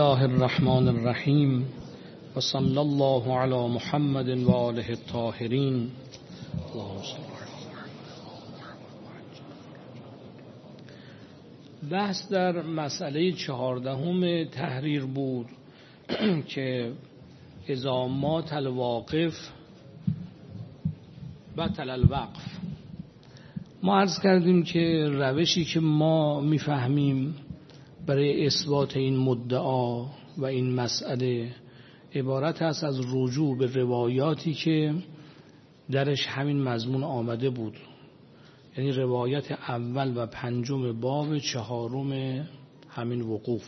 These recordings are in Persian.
الله الرحمن الرحیم و صلی الله علی محمد و آله الطاهرین. بحث در مسئله 14 تحریر بود که اذا مات الواقف بطل الوقف. ما عرض کردیم که روشی که ما میفهمیم برای اثبات این مدعا و این مسئله عبارت است از رجوع به روایاتی که درش همین مضمون آمده بود، یعنی روایت اول و 5 باب 4 همین وقوف.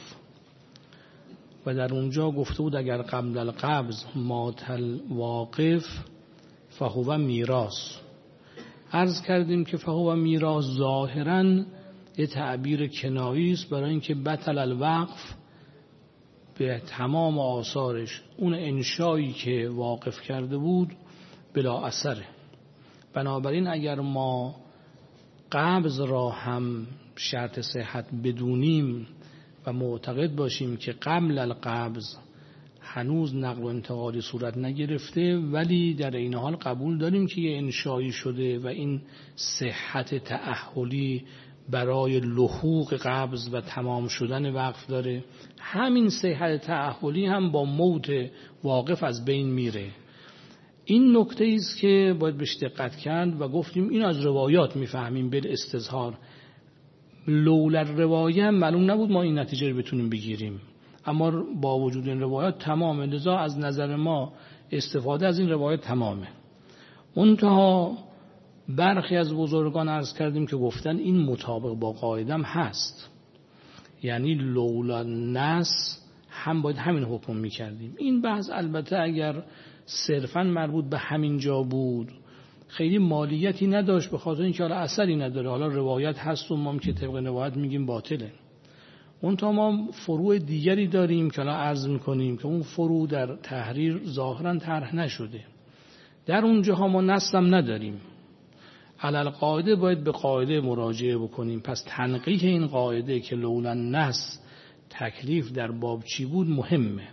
و در اونجا گفته بود اگر قبل القبض مات الواقف فهو میراث. عرض کردیم که فهو میراث ظاهراً یه تعبیر کنایی است برای اینکه بطل الوقف به تمام آثارش اون انشایی که واقف کرده بود بلا اثره. بنابراین اگر ما قبض را هم شرط صحت بدونیم و معتقد باشیم که قبل القبض هنوز نقل و انتقالی صورت نگرفته، ولی در این حال قبول داریم که یه انشایی شده و این صحت تأهلی برای لحوق قبض و تمام شدن وقف داره، همین صحت تأهلی هم با موت واقف از بین میره. این نکته است که باید بهش دقت کرد و گفتیم این از روایات میفهمیم بالاستظهار. لولا روایه معلوم نبود ما این نتیجه رو بتونیم بگیریم، اما با وجود این روایات تمامه، لذا از نظر ما استفاده از این روایت تمامه. منتها برخی از بزرگان عرض کردیم که گفتن این مطابق با قاعدم هست، یعنی لولا نص هم باید همین حکم میکردیم. این بحث البته اگر صرفا مربوط به همین جا بود خیلی مالیتی نداشت، به خاطر اینکه حالا اثری نداره، حالا روایت هست و ما که طبق روایت میگیم باطله. اونتا ما فروع دیگری داریم که حالا عرض میکنیم که اون فروع در تحریر ظاهرا طرح نشده، در اونجاها ما نص هم نداریم. علل قاعده باید به قاعده مراجعه بکنیم. پس تنقیح این قاعده که لولا نص تکلیف در باب چی بود مهمه.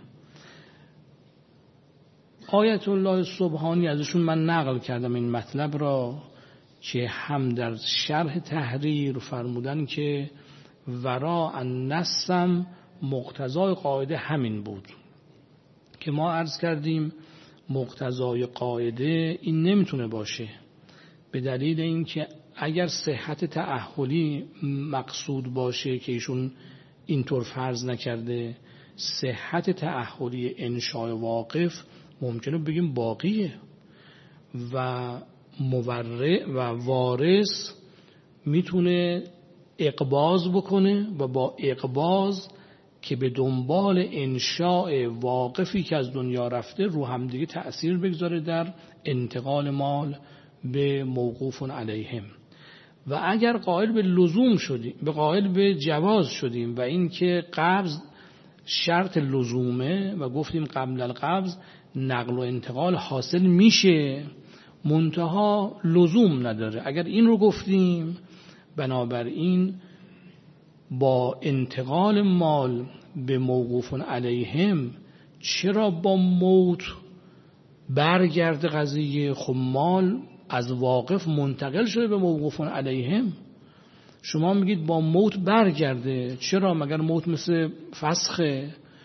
آیت الله سبحانی ازشون من نقل کردم این مطلب را که هم در شرح تحریر فرمودن که وراء النصم مقتضای قاعده همین بود که ما عرض کردیم مقتضای قاعده این نمیتونه باشه، به دلیل اینکه اگر صحت تأهلی مقصود باشه که ایشون اینطور فرض نکرده، صحت تأهلی انشاء واقف ممکنه بگیم باقیه و مورع و وارث میتونه اقباض بکنه و با اقباض که به دنبال انشاء واقفی که از دنیا رفته رو هم دیگه تأثیر بگذاره در انتقال مال به موقوف علیهم. و اگر قائل به لزوم شدیم، به قائل به جواز شدیم و این که قبض شرط لزومه و گفتیم قبل القبض نقل و انتقال حاصل میشه منتها لزوم نداره، اگر این رو گفتیم بنابراین با انتقال مال به موقوف علیهم چرا با موت برگرده قضیه؟ خب مال از واقف منتقل شده به موقوف علیهم، شما میگید با موت برگرده، چرا؟ مگر موت مثل فسخه؟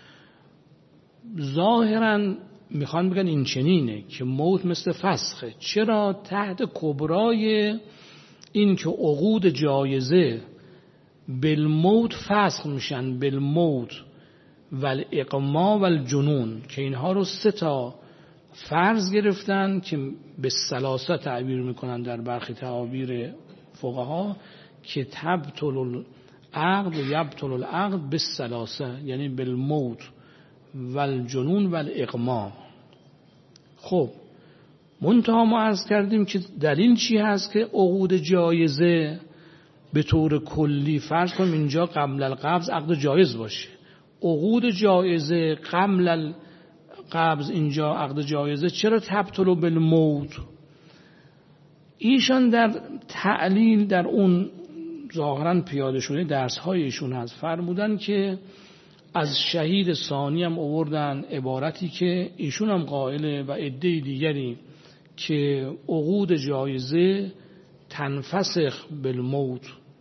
ظاهرا میخوان بگن این چنینه که موت مثل فسخه. چرا؟ تحت کبرای این که عقود جایزه بالموت فسخ میشن، بالموت والاقما والجنون، که اینها رو 3 فرض گرفتن که به ثلاثه تعبیر میکنن در برخی تعابیر فقها که تبطل العقد و یبطل العقد بالثلاثه، یعنی بالموت والجنون والاقما. خب منتها ما عرض کردیم که دلیل چی هست که عقود جایزه به طور کلی فرض کنیم اینجا قبل القبض عقد جایز باشه، عقود جایزه قبل القبض اینجا عقد جایزه، چرا تبطل بالموت؟ ایشان در تعلیل در اون ظاهرا پیاده شده درس های ایشون هست فرمودن که از شهید ثانی هم آوردن عبارتی که ایشون هم قائله و عده دیگری که عقود جایزه تنفسخ بالموت.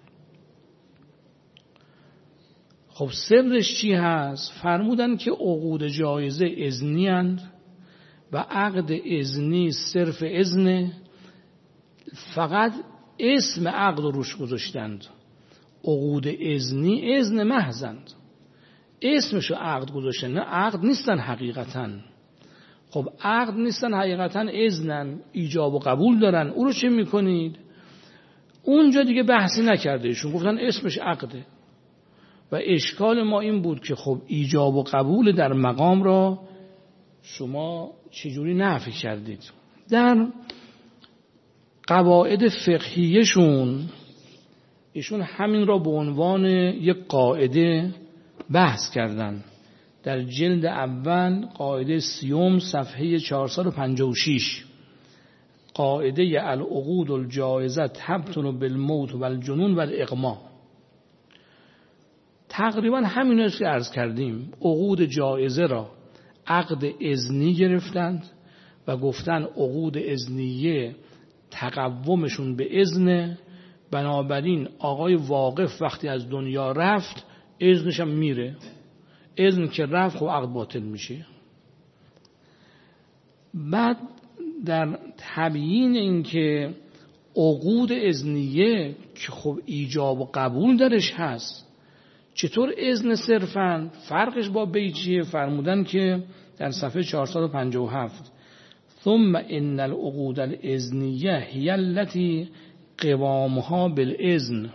خب سرش چی هست؟ فرمودن که عقود جایزه اذنی اند و عقد اذنی صرف اذنه، فقط اسم عقد روش گذاشتند. عقود اذنی اذن محضند، اسمشو عقد گذاشتن، نه عقد نیستن حقیقتاً. خب عقد نیستن حقیقتاً، اذنن، ایجاب و قبول دارن. او رو چه میکنید؟ اونجا دیگه بحثی نکرده ایشون، گفتن اسمش عقده. و اشکال ما این بود که خب ایجاب و قبول در مقام را شما چجوری نفی کردید؟ در قواعد فقهیشون ایشون همین را به عنوان یک قاعده بحث کردن. در جلد اول قاعده 30 صفحه 456 قاعده العقود الجائزه تبطل بالموت و الجنون و الاغما. تقریبا همین است که عرض کردیم. عقود جائزه را عقد اذنی گرفتند و گفتن عقود اذنیه تقومشون به اذن، بنابراین آقای واقف وقتی از دنیا رفت اذنش هم میره، اذن که رفت خب عقد باطل میشه. بعد در تبیین این که عقود اذنیه که خب ایجاب و قبول درش هست، چطور اذن صرفاً؟ فرقش با بیجیه فرمودن که در صفحه 457 ثم ان العقود الاذنیه هی التي قوامها بالاذن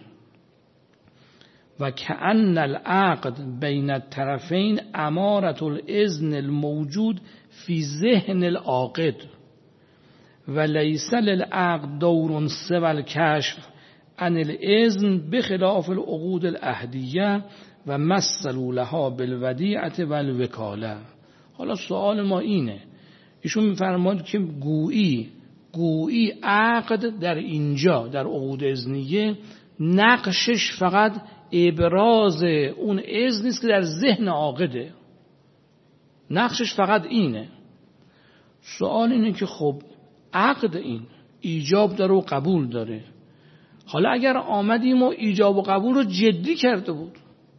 و کأن العقد بین الطرفین امارة الاذن الموجود فی ذهن العاقد و لیس للعقد دور سوى الکشف عن الاذن بخلاف العقود العهدیه و مثلوا لها بالودیعة و الوکاله. حالا سوال ما اینه، ایشون میفرماد که گویی عقد در اینجا در عقود اذنیه نقشش فقط ابراز اون اذن نیست که در ذهن عاقده، نقشش فقط اینه. سوال اینه که خب عقد این ایجاب داره و قبول داره. حالا اگر آمدیم و ایجاب و قبول رو جدی کرده بود،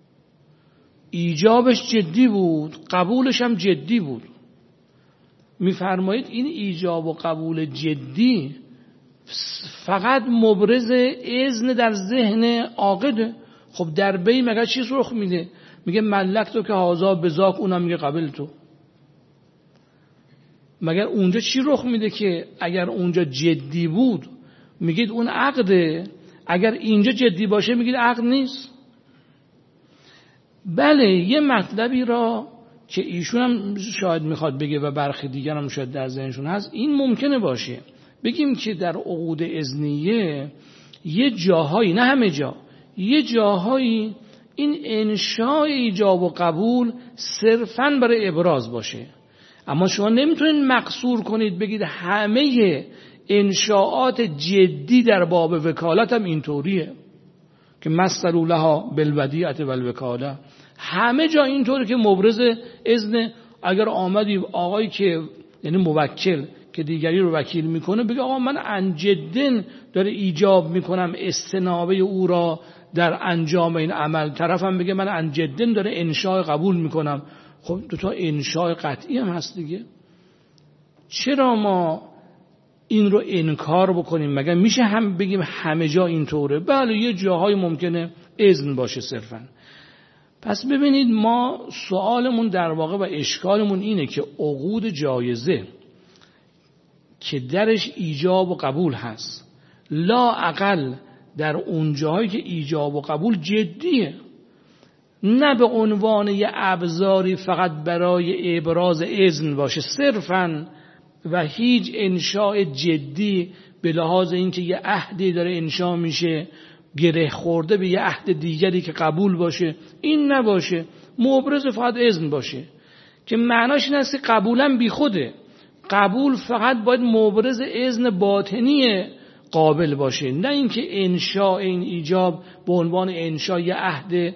ایجابش جدی بود، قبولش هم جدی بود، میفرمایید این ایجاب و قبول جدی فقط مبرز اذن در ذهن عاقده. خب در بی مگه چیز رخ میده؟ میگه ملک تو که هازا بزاک، اونم میگه قبل تو. مگر اونجا چی رخ میده که اگر اونجا جدی بود میگید اون عقده، اگر اینجا جدی باشه میگید عقد نیست؟ بله، یه مطلبی را که ایشون هم شاید میخواد بگه و برخی دیگر هم شاید در ذهنشون هست، این ممکنه باشه. بگیم که در عقود اذنیه یه جاهایی، نه همه جا، یه جاهایی این انشاء ایجاب و قبول صرفاً برای ابراز باشه. اما شما نمیتونید مقصور کنید بگید همه انشاءات جدی در باب وکالت هم اینطوریه که مثلوا لها بالودیعة و الوکاله. همه جا اینطوره که مبرز اذن. اگر آمدی آقایی که یعنی موکل که دیگری رو وکیل میکنه بگه آقا من انجدن داره ایجاب میکنم استنابه او را در انجام این عمل، طرفم بگه من انجدن داره انشاء قبول میکنم، خب دوتا انشاء قطعی هم هست دیگه. چرا ما این رو انکار بکنیم؟ مگر میشه هم بگیم همه جا اینطوره؟ بله، یه جاهای ممکنه اذن باشه صرفاً. پس ببینید ما سوالمون در واقع و اشکالمون اینه که عقود جایزه که درش ایجاب و قبول هست، لا اقل در اون جاهایی که ایجاب و قبول جدیه، نه به عنوان یه ابزاری فقط برای ابراز اذن باشه صرفاً و هیچ انشاء جدی به لحاظ اینکه یه عهدی داره انشاء میشه گره خورده به یه عهد دیگری که قبول باشه، این نباشه، مبرز فقط اذن باشه. که معناش این است که قبولم بی خوده، قبول فقط باید مبرز اذن باطنی قابل باشه، نه اینکه انشاء این ایجاب به عنوان انشاء یه عهد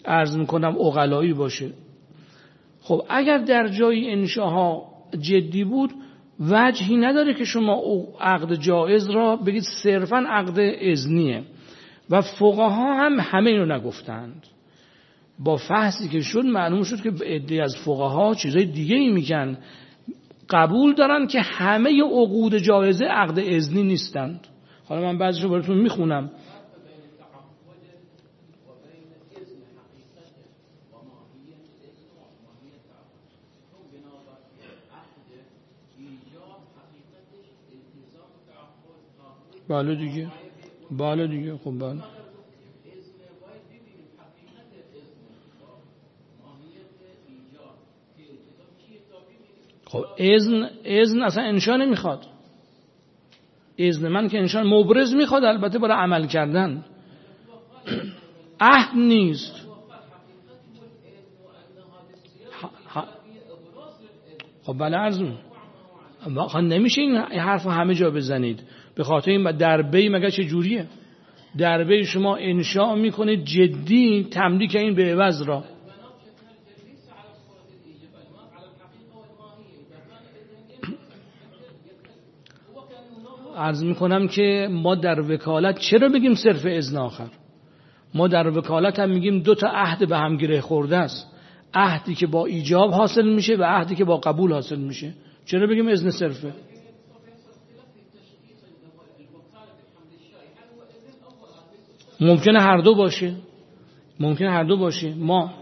عرض میکنم عقلایی باشه. خب اگر در جای انشاها جدی بود وجهی نداره که شما عقد جایز را بگید صرفاً عقد اذنیه و فقها هم همه اینو نگفتند. با فحصی که شد معلوم شد که عده از فقها چیزای دیگه ای میگن، قبول دارن که همه عقود جایزه عقد اذنی نیستند. حالا من بعضیشو براتون میخونم. بله دیگه، بله دیگه، خب بله. خب اذن اصلا انشا نمیخواد. اذن من که انشا مبرز میخواد البته برای عمل کردن، عهد نیست. خب بله عرضم نمیشه این حرف همه جا بزنید. به خاطر این در بی مگه چه جوریه؟ در بی شما انشاء میکنید جدی تملیک این به عوض را. عرض میکنم که ما در وکالت چرا بگیم صرف اذن آخر؟ ما در وکالت هم میگیم دو تا عهد به هم گره خورده است، عهدی که با ایجاب حاصل میشه و عهدی که با قبول حاصل میشه. چرا بگیم اذن صرفه؟ ممکنه هر دو باشه، ممکنه هر دو باشه. ما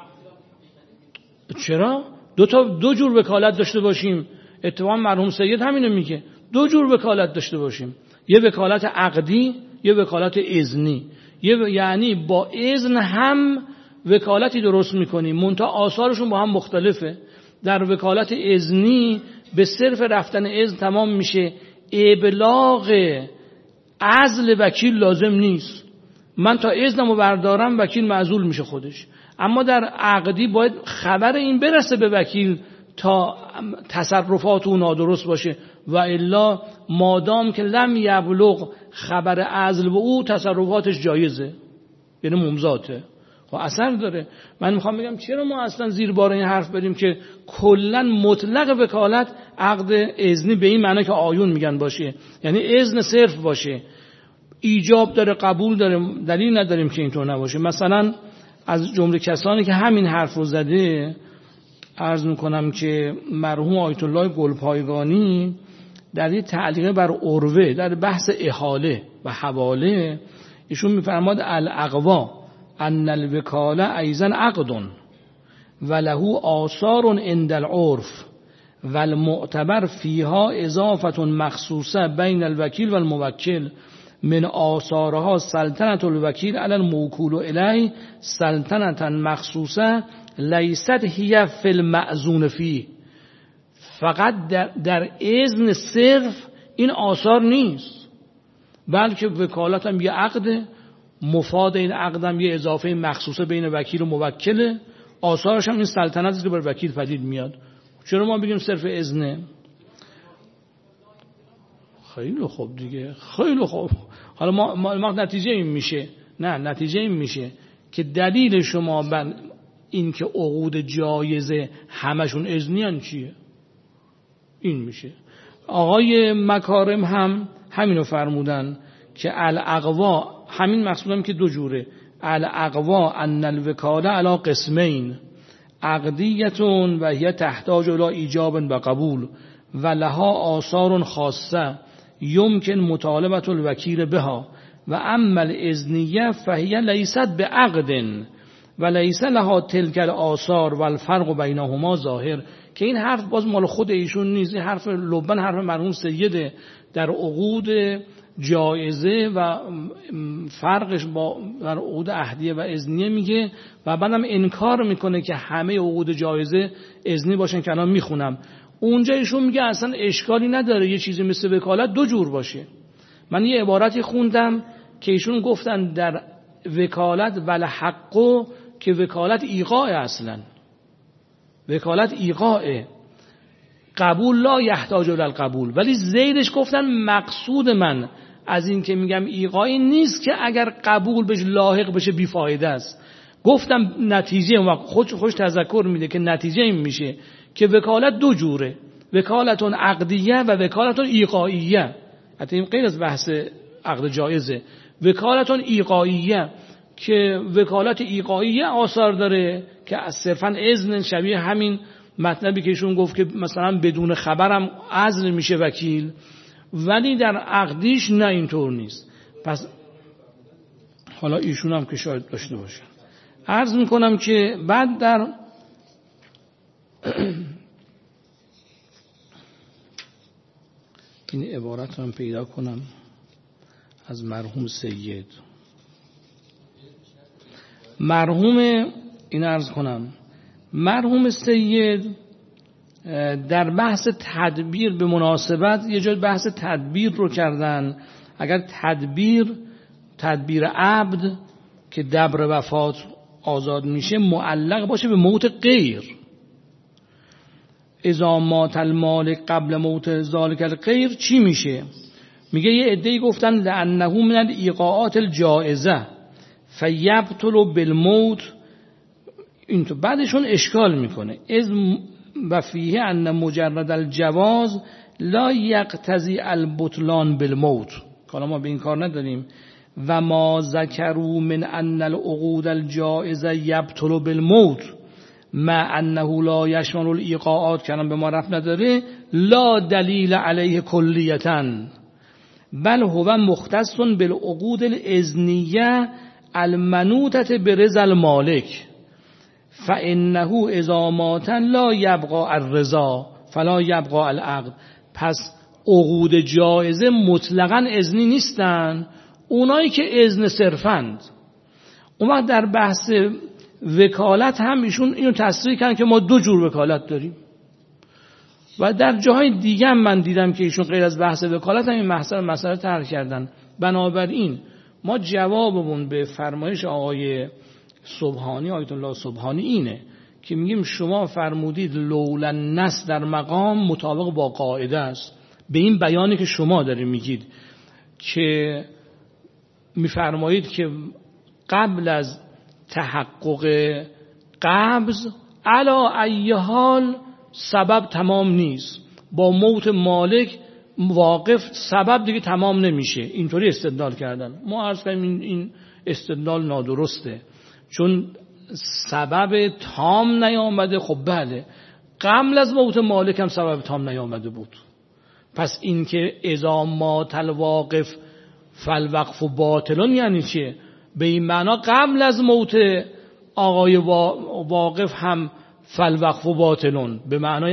چرا دو جور وکالت داشته باشیم؟ اتفاقا مرحوم سید همینو میگه، دو جور وکالت داشته باشیم، یه وکالت عقدی، یه وکالت اذنی. یعنی با اذن هم وکالتی درست میکنیم، منتها آثارشون با هم مختلفه. در وکالت اذنی به صرف رفتن اذن تمام میشه، ابلاغ عزل وکیل لازم نیست. من تا اذنمو بردارم وکیل معزول میشه خودش. اما در عقدی باید خبر این برسه به وکیل تا تصرفات او نادرست باشه، و الا مادام که لم یبلغ خبر عزل به او تصرفاتش جایزه، یعنی ممضاته. خب اثر داره. من میخوام بگم چرا ما اصلا زیر بار این حرف بریم که کلا مطلق وکالت عقد اذنی به این معنی که آیون میگن باشه، یعنی اذن صرف باشه، ایجاب داره قبول داره، دلیل نداریم که اینطور نباشه. مثلا از جمله کسانی که همین حرف رو زده عرض میکنم که مرحوم آیت الله گلپایگانی در یه تعلیق بر عروه در بحث احاله و حواله ایشون میفرماد الاقوا ان الوکاله ایضا عقد و له آثار عند العرف و المعتبر فیها اضافه مخصوصه بین الوکیل و الموکل من آثارها سلطنت الوکیل علی الموکول الیه سلطنتا مخصوصه لیست هی فی المأذون فیه. فقط در اذن صرف این آثار نیست، بلکه وکالت هم یه عقد، مفاد این عقد هم یه اضافه مخصوصه بین وکیل و موکله، آثارش هم این سلطنتی که بر وکیل پدید میاد. چرا ما بگیم صرف اذنه؟ خیلی خوب دیگه، خیلی خوب. حالا ما نتیجه این میشه، نتیجه این میشه که دلیل شما بر این که عقود جایزه همشون اذنیان چیه؟ این میشه. آقای مکارم هم همینو فرمودن که الاقوا، همین مقصودم که دو جوره، الاقوا ان الوکاله علی قسمین عقدیتون و هی تحتاج الی ایجاب و قبول و لها آثار خاصه یمکن مطالبه الوکیل بها و اما الاذنیه فهی لیست بعقد و لیس لها تلک الاثار و الفرق بینهما ظاهر. که این حرف باز مال خود ایشون نیست، این حرف لبن حرف مرحوم سید در عقود جایزه و فرقش با در عقود عهدیه و اذنیه میگه و بعدم انکار میکنه که همه عقود جایزه اذنی باشن که الان میخونم. اونجا ایشون میگه اصلا اشکالی نداره یه چیزی مثل وکالت دو جور باشه. من یه عبارتی خوندم که ایشون گفتن در وکالت ولحقو که وکالت ایقاع، اصلا وکالت ایقاع، قبول لا یحتاج الی القبول، ولی زیدش گفتن مقصود من از این که میگم ایقاعی نیست که اگر قبول بشه لاحق بشه بیفایده است، گفتم نتیجه و خوش تذکر میده که نتیجه این میشه که وکالت دو جوره، وکالتون عقدیه و وکالتون ایقاعیه. حتی این غیر از بحث عقد جایزه. وکالتون ایقاعیه که وکالت ایقاعیه آثار داره که صرفا اذن، شبیه همین مطلبی که ایشون گفت که مثلا بدون خبرم عزل میشه وکیل، ولی در عقدیش نه اینطور نیست. پس حالا ایشون هم که شاید داشته باشه. عرض میکنم که بعد در این عبارت هم پیدا کنم از مرحوم سید. این عرض کنم مرحوم سید در بحث تدبیر به مناسبت یه جای بحث تدبیر رو کردن. اگر تدبیر عبد که دبر وفات آزاد میشه معلق باشه به موت غیر، اذا مات المالک قبل موت ذالک الغیر چی میشه؟ میگه یه عده‌ای گفتن لانه من الایقاعات الجائزه فیبطل بالموت. این تو بعدشون اشکال میکنه از و فیه ان مجرد الجواز لا یقتضی البطلان بالموت. حالا ما به این کار نداریم. و ما ذکروا من ان العقود الجائزه یبطل بالموت ما انه لا یشمل الایقاعات که به ما رفت نداره، لا دلیل علیه کلیتا بل هو مختص بالعقود الاذنیه المنوطه برضا المالک فانه اذا مات لا یبقى الرضا فلا یبقى العقد. پس عقود جایزه مطلقاً اذنی نیستن، اونایی که اذن صرفند. اون وقت در بحث وکالت هم ایشون اینو تصریح کردن که ما دو جور وکالت داریم و در جاهای دیگه هم من دیدم که ایشون غیر از بحث وکالت هم این مسئله طرح کردن. بنابراین ما جوابمون به فرمایش آقای سبحانی، آیت الله سبحانی اینه که میگیم شما فرمودید لولا النص در مقام مطابق با قاعده است. به این بیانی که شما دارید میگید که میفرمایید که قبل از تحقق قبض علی ای حال سبب تمام نیست، با موت مالک واقف سبب دیگه تمام نمیشه. اینطوری استدلال کردن. ما عرض کردیم این استدلال نادرسته، چون سبب تام نیامده. خب بله، قبل از موت مالک هم سبب تام نیامده بود. پس این که اذا مات الواقف فالوقف باطلون یعنی چه؟ به این معنا قبل از موت آقای واقف هم فالوقف باطلون، به معنای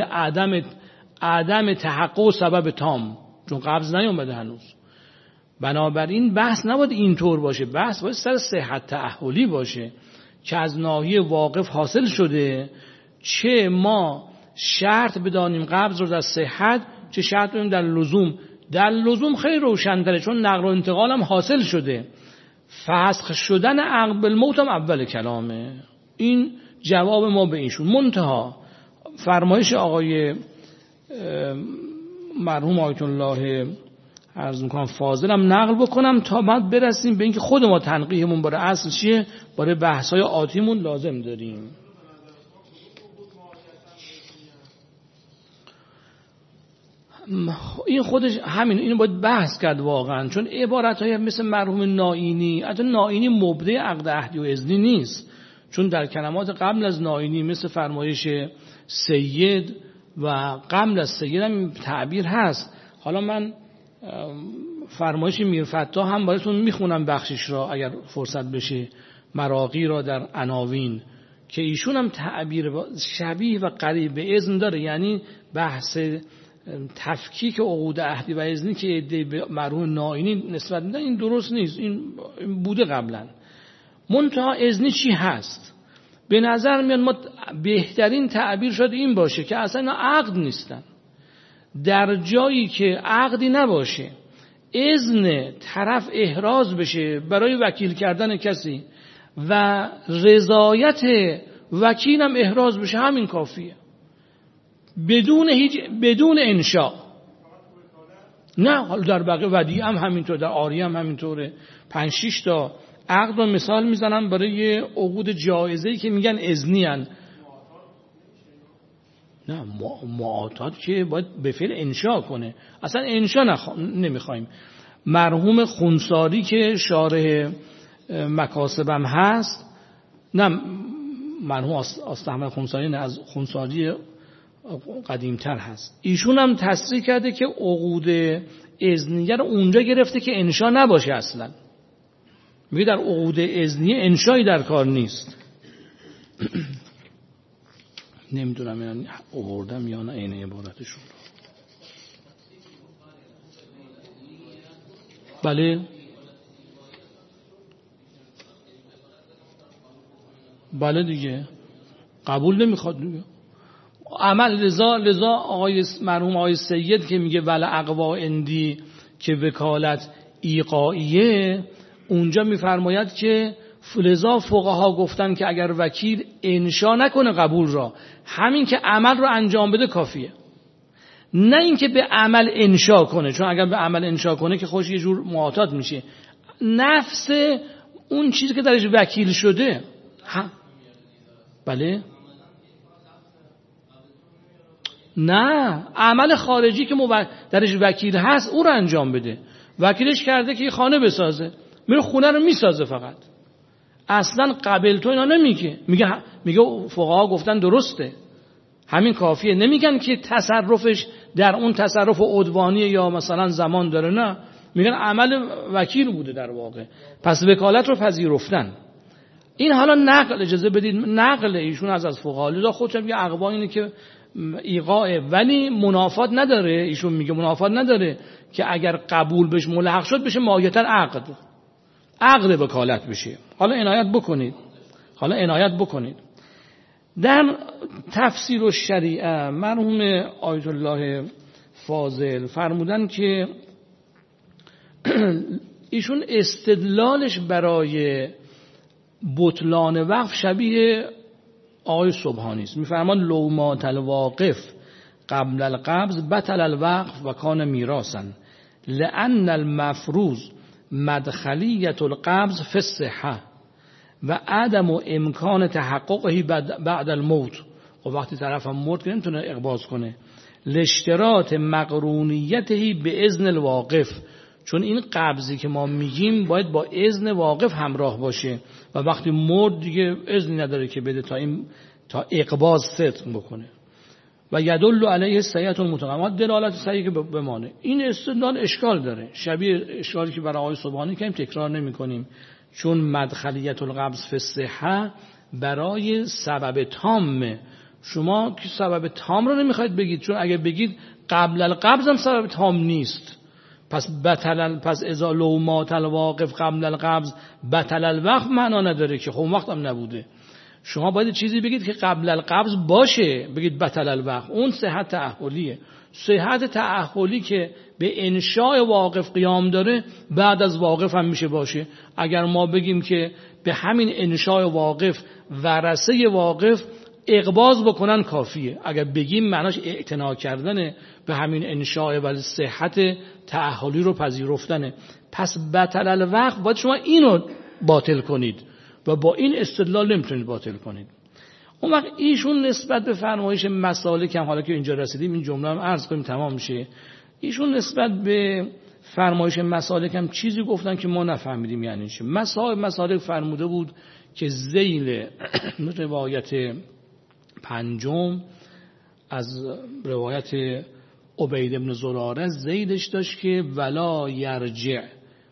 عدم تحقق سبب تام، چون قبض نیامده هنوز. بنابراین بحث نباید اینطور باشه، بحث باید سر صحت تأهلی باشه که از ناحیه واقف حاصل شده، چه ما شرط بدانیم قبض رو در صحت، چه شرط بدانیم در لزوم. در لزوم خیلی روشن‌تره، چون نقل و انتقال هم حاصل شده. فسخ شدن عقد بالموت هم اول کلامه. این جواب ما به ایشون. منتها فرمایش آقای مرحوم آیت الله عرض میکنم فاضل هم نقل بکنم تا بعد برسیم به اینکه خود ما تنقیحمون برای اصل چیه، برای بحث‌های آتیمون لازم داریم. این خودش همین، اینو باید بحث کرد واقعا، چون عبارت‌های مثل مرحوم نائینی، حتی نائینی مبدع عقد عهدی و اذنی نیست، چون در کلمات قبل از نائینی مثل فرمایش سید و قبل از سید هم تعبیر هست. حالا من فرمایش میرفتاح هم براتون میخونم بخشش را اگر فرصت بشه، مراقی را در عناوین، که ایشون هم تعبیر شبیه و قریب به اذن داره. یعنی بحث تفکیک عقود عهدی و اذنی که به مرحوم نائینی نسبت میدن این درست نیست، این بوده قبلا. منتها اذنی چی هست؟ به نظر میاد ما بهترین تعبیر شده این باشه که اصلا عقد نیستن. در جایی که عقدی نباشه، اذن طرف احراز بشه برای وکیل کردن کسی و رضایت وکیل هم احراز بشه، همین کافیه، بدون انشاء. نه در بقیه ودیعه هم همینطور، در عاریه هم همینطوره. 5-6 تا عقد رو مثال میزنم برای عقود جایزه‌ای که میگن اذنی ان. نه معاطات که باید به فعل انشا کنه، اصلا انشا نمیخوایم. مرحوم خونساری که شارح مکاسبم هست، نه مرحوم آستاحمد خونساری، نه از خونساری قدیمتر هست، ایشون هم تصریح کرده که عقود اذنیه رو اونجا گرفته که انشا نباشه اصلا. میگه در عقود اذنیه انشایی در کار نیست. نمیدونم یعنی آوردم یا نه این عبارتشون رو. بله بله دیگه قبول نمیخواد دیگه. عمل لذا آقای مرحوم آقای سید که میگه ول اقوا اندی که وکالت ایقائیه، اونجا میفرماید که لذا فقها گفتن که اگر وکیل انشا نکنه قبول را، همین که عمل رو انجام بده کافیه، نه اینکه به عمل انشا کنه، چون اگر به عمل انشا کنه که خوش یه جور معاطات میشه. نفس اون چیزی که درش وکیل شده بله نه، عمل خارجی که درش وکیل هست او رو انجام بده. وکیلش کرده که یه خانه بسازه، میره خونه رو میسازه فقط، اصلا قبل تو اینا نمیگه. میگه فقها گفتن درسته، همین کافیه. نمیگن که تصرفش در اون تصرف عدوانی یا مثلا زمان داره، نه، میگن عمل وکیل بوده در واقع، پس وکالت رو پذیرفتن. این حالا نقل، اجازه بدید نقل ایشون از فقها، لذا خودش میگه اقوا اینه که ایقاع، ولی منافات نداره. ایشون میگه منافات نداره که اگر قبول بهش ملحق شد بشه ماهیتا عقد وکالت بشه. حالا عنایت بکنید. در تفسیر الشریعه مرحوم آیت الله فاضل فرمودن که ایشون استدلالش برای بطلان وقف شبیه آیه سبحانی است. میفرمان لو مات الواقف قبل القبض بطل الوقف و کان میراثا لان المفروض مدخلیت القبض فی الصحه و عدم امکان تحققه بعد الموت. و وقتی طرف هم مرد که نمیتونه اقباض کنه. لاشتراط مقرونیته به اذن الواقف، چون این قبضی که ما میگیم باید با اذن واقف همراه باشه و وقتی مرد دیگه اذنی نداره که بده تا اقباض صدق بکنه. و یدل علیه صحیح المتقدمات، دلالت صحیح که بمانه. این استدلال اشکال داره، شبیه اشکالی که برای آقای سبحانی که تکرار نمی کنیم، چون مدخلیت القبض فی الصحه برای سبب تامه. شما که سبب تام رو نمیخواید بگید، چون اگه بگید قبل القبض هم سبب تام نیست، پس اذا لو مات الواقف قبل القبض بطل الوقف معنا نداره که خب وقت هم نبوده. شما باید چیزی بگید که قبل القبض باشه، بگید بطل الوقف. اون صحت تأهلیه. صحت تأهلی که به انشاء واقف قیام داره بعد از واقف هم میشه باشه. اگر ما بگیم که به همین انشاء واقف ورثه واقف اقباض بکنن کافیه، اگر بگیم معناش اعتنا کردنه به همین انشاء و صحت تأهلی رو پذیرفتنه. پس بطل الوقف باید شما اینو باطل کنید و با این استدلال نمیتونید باطل کنید. اون وقت ایشون نسبت به فرمایش مسالک هم، حالا که اینجا رسیدیم این جمله هم عرض کنیم تمام میشه، ایشون نسبت به فرمایش مسالک هم چیزی گفتن که ما نفهمیدیم یعنی چی. مسالک فرموده بود که ذیل روایت پنجم از روایت عبید بن زراره ذیلش داشت که ولا یرجع،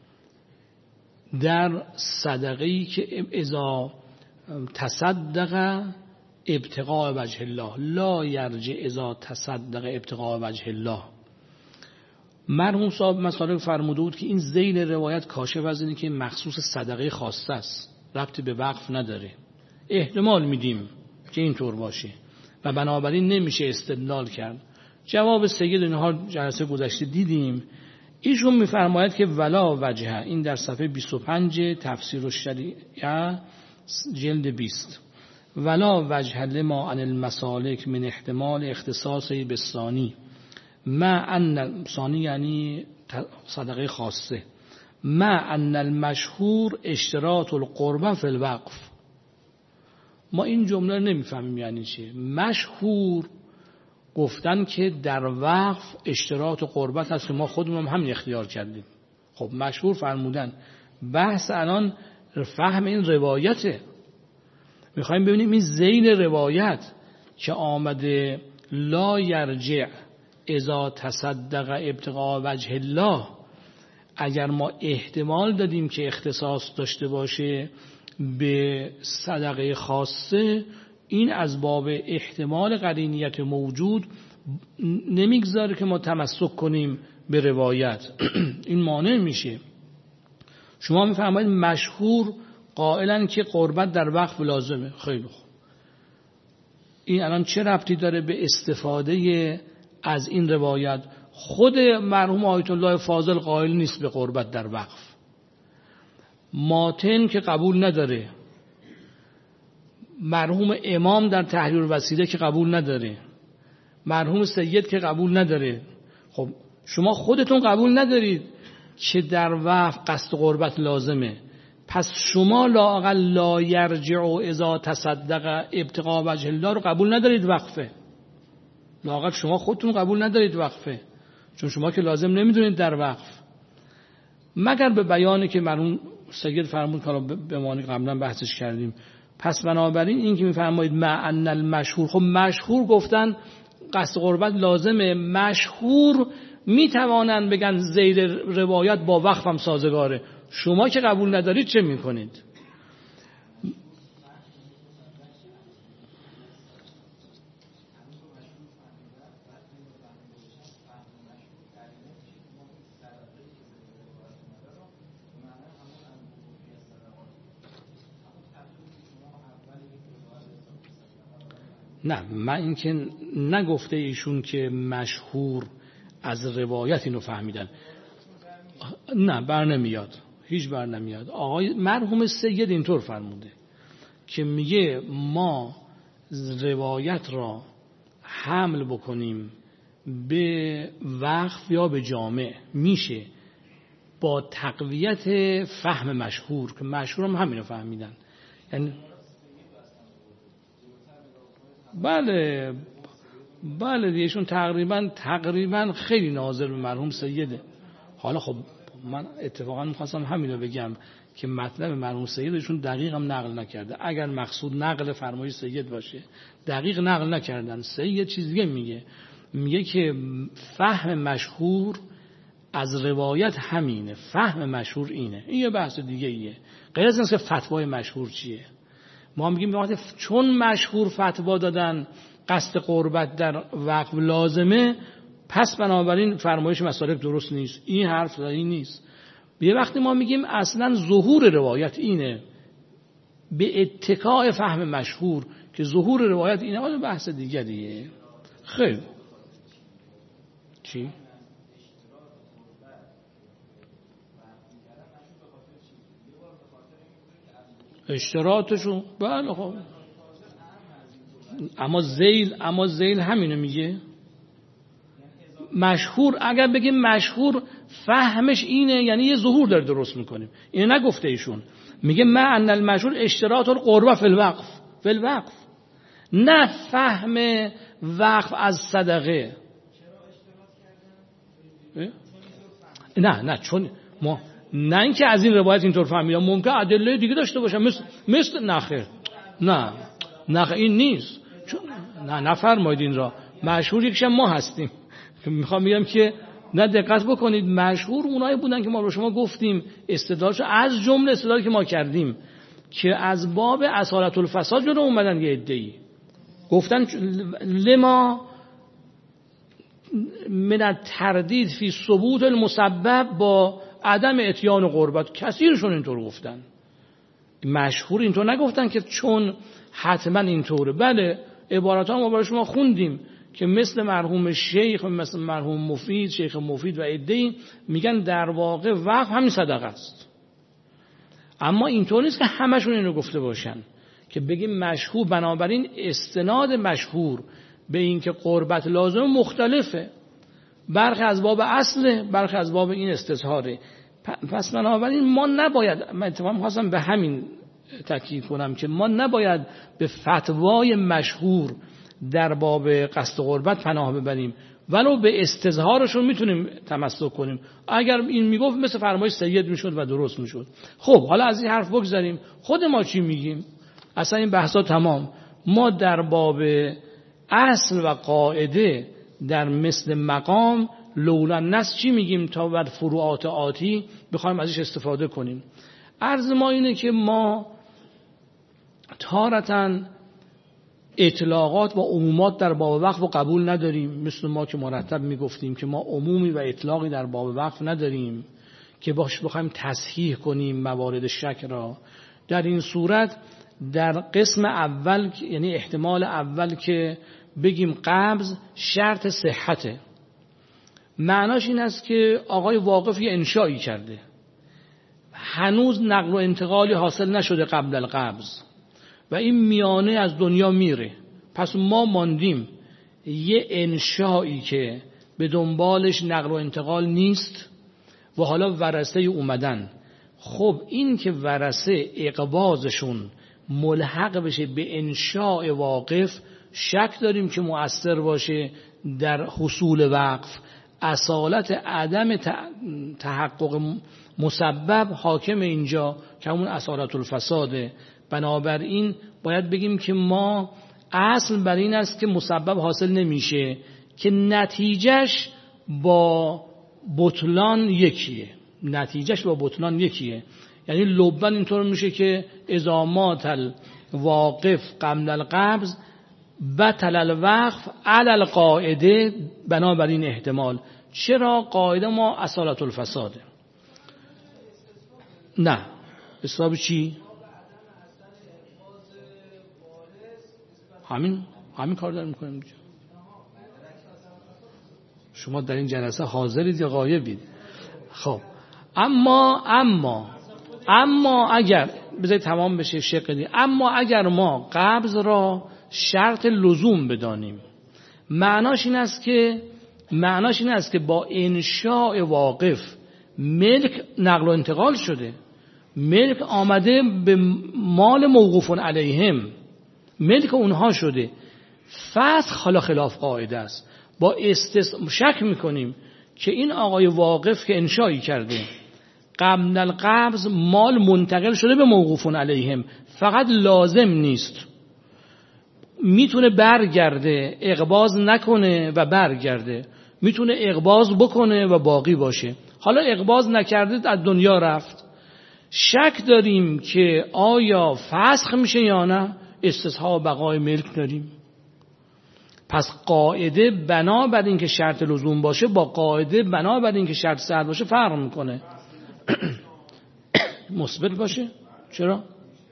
در صدقه‌ای که اذا تصدق ابتغاء وجه الله لا یرجع اذا تصدق ابتغاء وجه الله. مرحوم صاحب مسالک فرموده بود که این ذیل روایت کاشف از اینه که مخصوص صدقه خاصه است، ربطی به وقف نداره. احتمال میدیم که اینطور باشه و بنابراین نمیشه استدلال کرد. جواب سید اینها جلسه گذشته دیدیم. ایشون میفرماید که ولا وجه، این در صفحه 25 تفسیر الشریعه جلد 20، ولا وجه لما عن المسالک من احتمال اختصاصی به ثانی، ما ان ثانی یعنی صدقه خاصه، مع ان المشهور اشتراط القربه فی الوقف. ما این جمله رو نمیفهمیم یعنی چی. مشهور گفتن که در وقف اشتراط قربت هست که ما خودمون هم همین اختیار کردیم. خب مشهور فرمودن. بحث الان فهم این روایته. میخوایم ببینیم این ذیل روایت که آمده لا یرجع اذا تصدق ابتغاء وجه الله، اگر ما احتمال دادیم که اختصاص داشته باشه به صدقه خاصه، این از باب احتمال قرینیت موجود نمیگذاره که ما تمسک کنیم به روایت. این مانع میشه. شما میفرمایید مشهور قائلن که قربت در وقف لازمه. خیلی خوب، این الان چه ربطی داره به استفاده از این روایت؟ خود مرحوم آیت الله فاضل قائل نیست به قربت در وقف، ماتن که قبول نداره، مرحوم امام در تحریر وسیله که قبول نداره، مرحوم سید که قبول نداره. خب شما خودتون قبول ندارید که در وقف قصد قربت لازمه، پس شما لااقل لا یرجع اذا تصدق ابتغاء وجه الله رو قبول ندارید وقفه. لااقل شما خودتون قبول ندارید وقفه، چون شما که لازم نمیدونید در وقف، مگر به بیانی که مرحوم سید فرمود که به معنی قبلا بحثش کردیم. پس بنابراین این که میفرمایید مع ان المشهور، خب مشهور گفتن قصد قربت لازمه، مشهور میتوانن بگن ذیل روایت با وقف هم سازگاره. شما که قبول ندارید چه میکنید؟ نه، من این که نگفته ایشون که مشهور از روایت اینو فهمیدن، نه بر نمیاد، هیچ بر نمیاد. آقای مرحوم سید اینطور فرموده که میگه ما روایت را حمل بکنیم به وقف یا به جامع میشه با تقویت فهم مشهور، که مشهور هم همینو فهمیدن. یعنی بله دیشون تقریبا خیلی ناظر به مرحوم سیده. حالا خب من اتفاقا میخواستم همینو بگم که مطلب مرحوم سیدشون دقیق هم نقل نکرده. اگر مقصود نقل فرمایش سید باشه، دقیق نقل نکردن. سید چیز دیگه میگه که فهم مشهور از روایت همینه، فهم مشهور اینه. این یه بحث دیگه ایه، غیر از اینکه فتوای مشهور چیه. ما میگیم وقتی چون مشهور فتوا دادن قصد قربت در وقف لازمه، پس بنابراین فرمایش مسالک درست نیست. این حرف صحیح نیست. یه وقتی ما میگیم اصلا ظهور روایت اینه به اتکاء فهم مشهور، که ظهور روایت اینه، ولی بحث دیگریه. خیلی چی؟ اشتراطشون بله خب، اما ذیل همینو میگه. مشهور اگر بگیم مشهور فهمش اینه، یعنی یه ظهور داره درست میکنیم. اینو نگفته ایشون، میگه مع ان المشهور اشتراط القربه فی الوقف، نه فهم وقف از صدقه. نه چون ما نه اینکه از این روایت اینطور فهمیدم، ممکن ادله دیگه داشته باشه مثل نه این نیست. چون نه نفرمایید این را. مشهور یکیش ما هستیم. میخوام بگم که نه دقت بکنید، مشهور اونایی بودن که ما رو شما گفتیم استدلالش از جمله استدلالی که ما کردیم که از باب اصالت الفساد جلو اومدن. یه عده‌ای گفتن لما من التردید فی ثبوت المسبب با عدم اتیان قربت. کثیرشون اینطور گفتن. مشهور اینطور نگفتن که چون حتما اینطوره. بله عبارات ها ما برای شما خوندیم که مثل مرحوم شیخ، مثل مرحوم مفید، شیخ مفید و عده‌ای میگن در واقع وقف همین صدقه است. اما اینطور نیست که همشون اینو گفته باشن که بگیم مشهور. بنابراین استناد مشهور به این که قربت لازم مختلفه، برخی از باب اصله، برخی از باب این استظهاره. پس بنابراین ما نباید، من اتفاقا می‌خواستم به همین تاکید کنم که ما نباید به فتوای مشهور در باب قصد غربت پناه ببریم، ولو به استظهارشون میتونیم تمسک کنیم. اگر این میگفت مثل فرمایش سید میشد و درست میشد. خب حالا از این حرف بگذاریم، خود ما چی میگیم؟ اصلا این بحثا تمام. ما در باب اصل و قاعده در مثل مقام لولا النص چی میگیم تا بر فروعات آتی بخوایم ازش استفاده کنیم؟ عرض ما اینه که ما تارتاً اطلاقات و عمومات در باب وقف رو قبول نداریم، مثل ما که مرتب میگفتیم که ما عمومی و اطلاقی در باب وقف نداریم که باش بخوایم تصحیح کنیم موارد شک را. در این صورت در قسم اول، یعنی احتمال اول که بگیم قبض شرط صحته، معناش این است که آقای واقف یه انشایی کرده، هنوز نقل و انتقالی حاصل نشده قبل القبض و این میانه از دنیا میره. پس ما ماندیم یه انشایی که به دنبالش نقل و انتقال نیست و حالا ورثه اومدن. خب این که ورثه اقباضشون ملحق بشه به انشاء واقف، شک داریم که مؤثر باشه در حصول وقف. اصالت عدم تحقق مسبب حاکم اینجا که همون اصالت الفساده. بنابراین باید بگیم که ما اصل بر این است که مسبب حاصل نمیشه که نتیجهش با بطلان یکیه. نتیجهش با بطلان یکیه. یعنی لبن اینطور میشه که اذا مات الواقف قبل القبض بطل الوقف علی القاعده. بنابراین احتمال چرا قاعده ما اصالت الفساده؟ نه حساب چی؟ همین کار داریم میکنیم. شما در این جلسه حاضرید یا غایبید؟ خب اما اگر بذارید تمام بشه شق، اما اگر ما قبض را شرط لزوم بدانیم، معناش این است که با انشاء واقف ملک نقل و انتقال شده، ملک آمده به مال موقوف علیهم، ملک اونها شده. فسخ حالا خلاف قاعده است. با شک میکنیم که این آقای واقف که انشایی کرده قبل القبض مال منتقل شده به موقوف علیهم، فقط لازم نیست، میتونه برگرده، اقباض نکنه و برگرده، میتونه اقباض بکنه و باقی باشه. حالا اقباض نکرده از دنیا رفت، شک داریم که آیا فسخ میشه یا نه، استصحاب بقای ملک داریم. پس قاعده بنا بر این که شرط لزوم باشه با قاعده بنا بر این که شرط صحت باشه فرق میکنه. مثبت باشه. چرا؟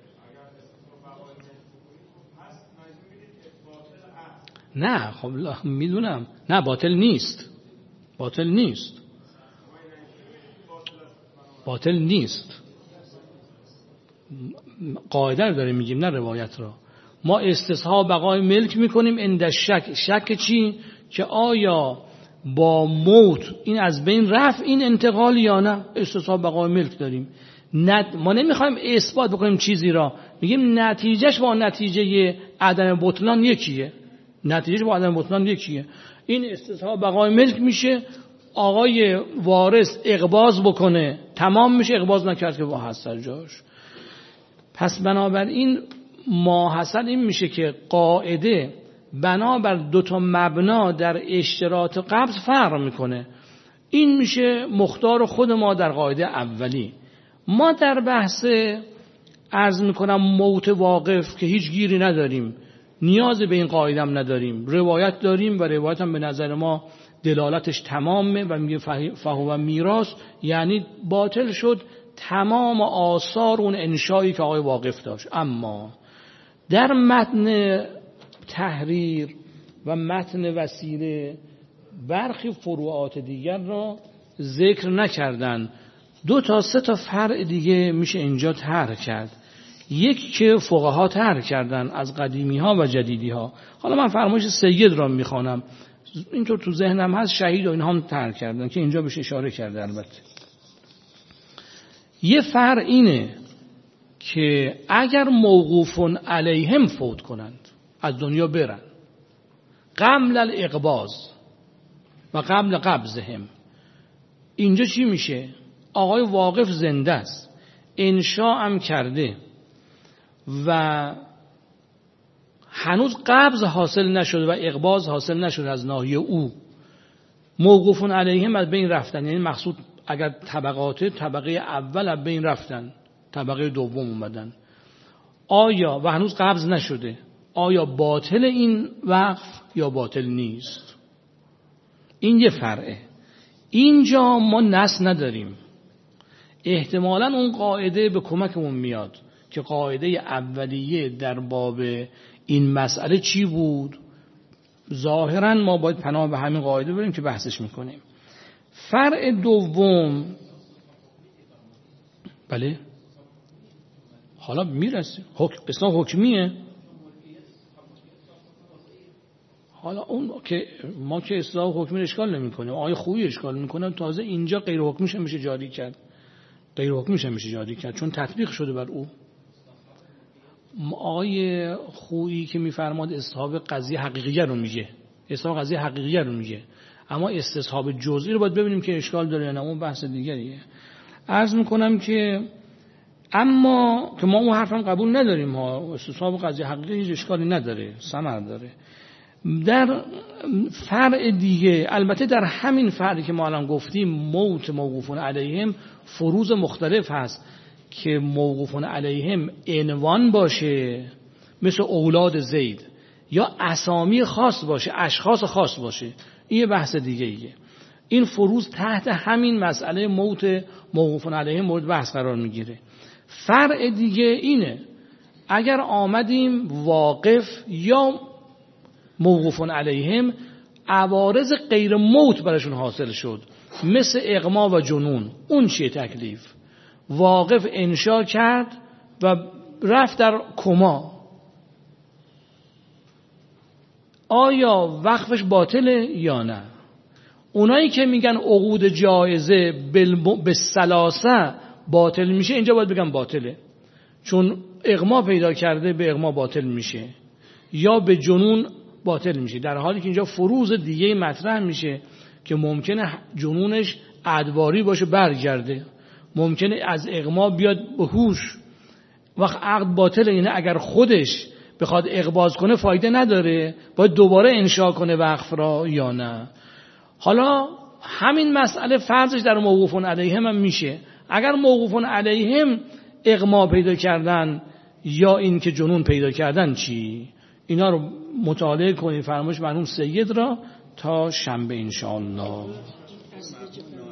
نه خب میدونم، نه باطل نیست، قاعده رو داریم میگیم نه روایت را. ما استصحاب بقای ملک میکنیم عند شک چی؟ که آیا با موت این از بین رفت این انتقال یا نه، استصحاب بقای ملک داریم. ما نمیخوایم اثبات بکنیم چیزی را، میگیم نتیجهش با نتیجه عدم بطلان یکیه، این استصحاب بقای ملک میشه، آقای وارث اقباض بکنه تمام میشه، اقباض نکرد که با هست جاش. پس بنابراین ما حاصل این میشه که قاعده بنابر دوتا مبنا در اشتراط قبض فرق میکنه. این میشه مختار خود ما در قاعده اولی. ما در بحث عرض میکنم موت واقف که هیچ گیری نداریم، نیاز به این قاعده هم نداریم، روایت داریم و روایت هم به نظر ما دلالتش تمامه و میگه فهو میراث، یعنی باطل شد تمام آثار اون انشایی که آقای واقف داشت. اما در متن تحریر و متن وسیله برخی فروعات دیگر را ذکر نکردن. 2 تا 3 تا فرع دیگه میشه اینجا طرح کرد. یک که فقها طرح کردن از قدیمی ها و جدیدی ها. حالا من فرمایش سید را میخوانم، اینطور تو ذهنم هست، شهید و اینها هم طرح کردن که اینجا بهش اشاره کرده. البته یه فرع اینه که اگر موقوفون علیهم فوت کنند، از دنیا برن، قبل الاقباض و قبل قبضهم، اینجا چی میشه؟ آقای واقف زنده است، انشاء هم کرده و هنوز قبض حاصل نشده و اقباض حاصل نشده از ناحیه او، موقوفون علیهم از بین رفتن. یعنی مقصود اگر طبقه اول از بین رفتن، طبقه دوم اومدن، آیا و هنوز قبض نشده، آیا باطل این وقف یا باطل نیست؟ این یه فرعه. اینجا ما نص نداریم، احتمالاً اون قاعده به کمکمون میاد که قاعده اولیه در باب این مسئله چی بود. ظاهراً ما باید پناه به همین قاعده بریم که بحثش میکنیم. فرع دوم، بله حالا میرسیم، اسلام حکمیه. حالا اون که ما که اصلاح حکمی اشکال نمی کنیم، آیه خویی اشکال میکنن، تازه اینجا غیر حکمیش هم میشه جاری کرد، غیر حکمیش هم میشه جاری کرد چون تطبیق شده بر او. آیه خویی که میفرماد استصحاب قضیه حقیقیه رو میگه، استصحاب قضیه حقیقیه رو میگه، اما استصحاب جزئی رو باید ببینیم که اشکال داره یا نه، اون بحث دیگریه. عرض میکنم که اما که ما اون حرفم قبول نداریم ها، استصحاب قضیه حقیقی هیچ اشکالی نداره، ثمر داره. در فرع دیگه، البته در همین فرعی که ما الان گفتیم، موت موقوفون علیهم فروض مختلف هست که موقوفون علیهم عنوان باشه مثل اولاد زید، یا اسامی خاص باشه، اشخاص خاص باشه، این یه بحث دیگه ایه. این فروض تحت همین مسئله موت موقوفون علیهم مورد بحث قرار میگیره. فرع دیگه اینه اگر آمدیم واقف یا موقوفون علیهم عوارض غیر موت برشون حاصل شد، مثل اغما و جنون، اون چیه تکلیف؟ واقف انشا کرد و رفت در کما، آیا وقفش باطله یا نه؟ اونایی که میگن عقود جایزه به ثلاثه باطل میشه، اینجا باید بگم باطله، چون اغما پیدا کرده به اغما باطل میشه یا به جنون باطل میشه، در حالی که اینجا فروض دیگه مطرح میشه که ممکنه جنونش ادواری باشه برگرده، ممکنه از اغما بیاد به هوش، وقت عقد باطله. یعنی اگر خودش بخواد اقباض کنه فایده نداره، باید دوباره انشا کنه وقف را یا نه. حالا همین مسئله فرضش در موقوفون علیهم هم میشه. اگر موقوفون علیهم اغما پیدا کردن یا این که جنون پیدا کردن چی؟ اینا رو مطالعه کنید، فرمایش مرحوم سید را تا شنبه انشاءالله.